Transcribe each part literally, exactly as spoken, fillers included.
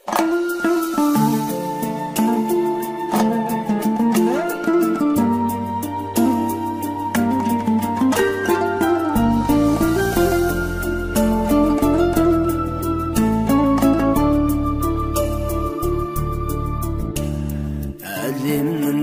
Әлемнің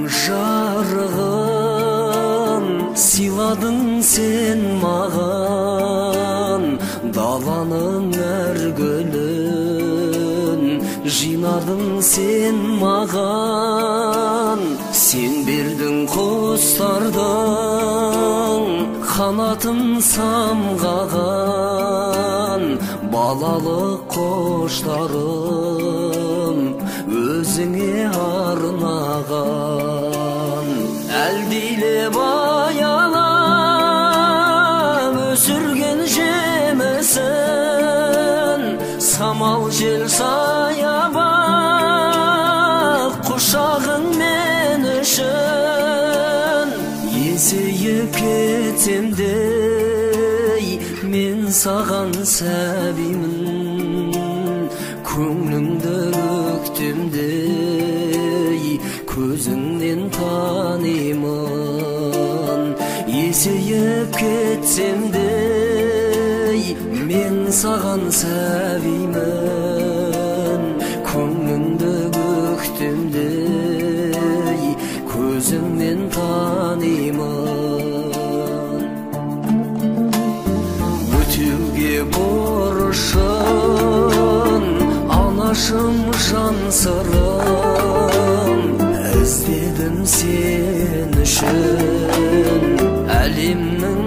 жарығын сыйладың сен маған, даланың әр гүлін жинадың сен маған. Сен бердің құстардың қанатын самғаған, балалық қоштарым өзіңе арнаған. Әлдилеп аялап өсірген жемісін, самал жел саябақ құшағың мен үшін. Есейіп кетсем де мен саған сәбимін, көңліңді өктемдей көзіңнен танимын. Есейіп кетсем де мен саған сәбимін, көңліңді өктемдей көзіңнен танимын. Өтеуге борышын анашым жан сырым, іздедім сен үшін әлемнің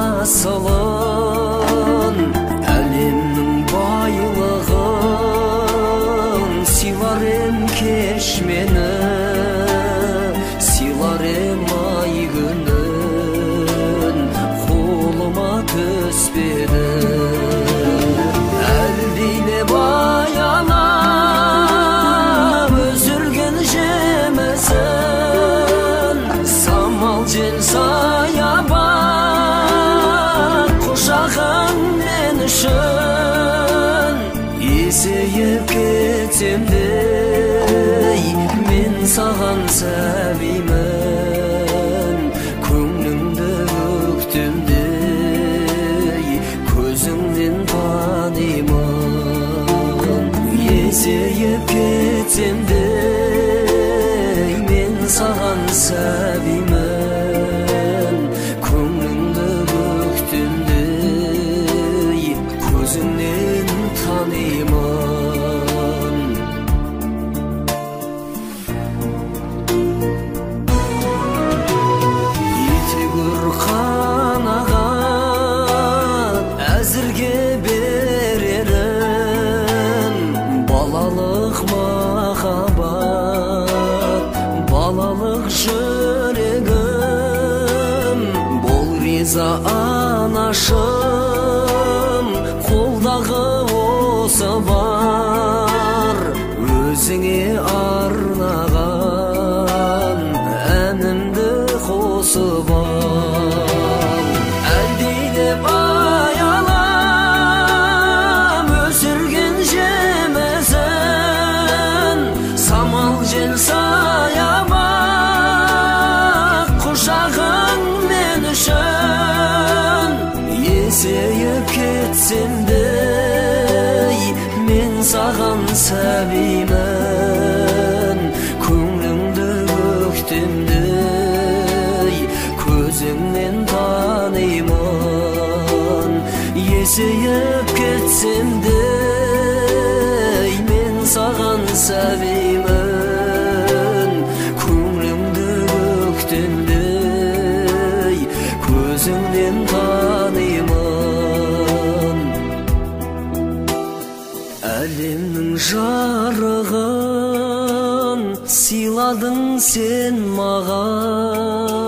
асылын, әлемнің байлығын. Сыйлар ем кеш мені, сыйлар ем ай күнін, қолыма түспеді. Әлдилеп аялап өсірген жемісін, самал жел саябақ құшағың мен үшін. Есейіп кетсем де мен саған сәбимін, көңліңді өктемдей көзіңнен танимын. Есейіп кетсем де мен саған сәбимін, көңліңді өктемдей көзіңнен танимын. Етегір қанағат әзірге берерім, балалық махаббат, балалық жүрегім. Бол риза анашым, қолдағы осы бар өзіңе арнаған әнімді қосып ал. Әлдилеп аялап өсірген жемісін, самал жел саябақ құшағың мен үшін. Есейіп кетсем де мен саған сәбимін, көңліңді өктемдей көзіңнен танимын. Есейіп кетсем де мен саған сәбимін, көңліңді өктемдей көзіңнен танимын. Әлемнің жарығын сыйладың сен маған,